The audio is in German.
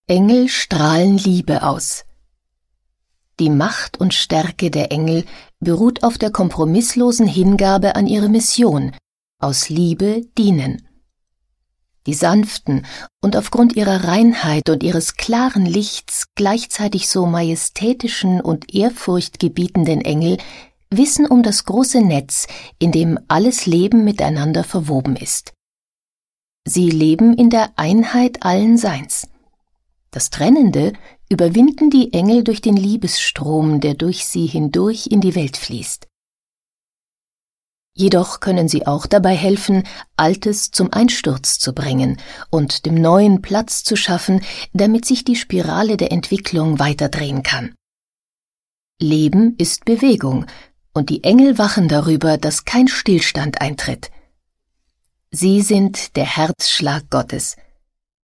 Engel strahlen Liebe aus. Die Macht und Stärke der Engel beruht auf der kompromisslosen Hingabe an ihre Mission, aus Liebe dienen. Die sanften und aufgrund ihrer Reinheit und ihres klaren Lichts gleichzeitig so majestätischen und ehrfurchtgebietenden Engel wissen um das große Netz, in dem alles Leben miteinander verwoben ist. Sie leben in der Einheit allen Seins. Das Trennende überwinden die Engel durch den Liebesstrom, der durch sie hindurch in die Welt fließt. Jedoch können sie auch dabei helfen, Altes zum Einsturz zu bringen und dem Neuen Platz zu schaffen, damit sich die Spirale der Entwicklung weiterdrehen kann. Leben ist Bewegung, und die Engel wachen darüber, dass kein Stillstand eintritt. Sie sind der Herzschlag Gottes.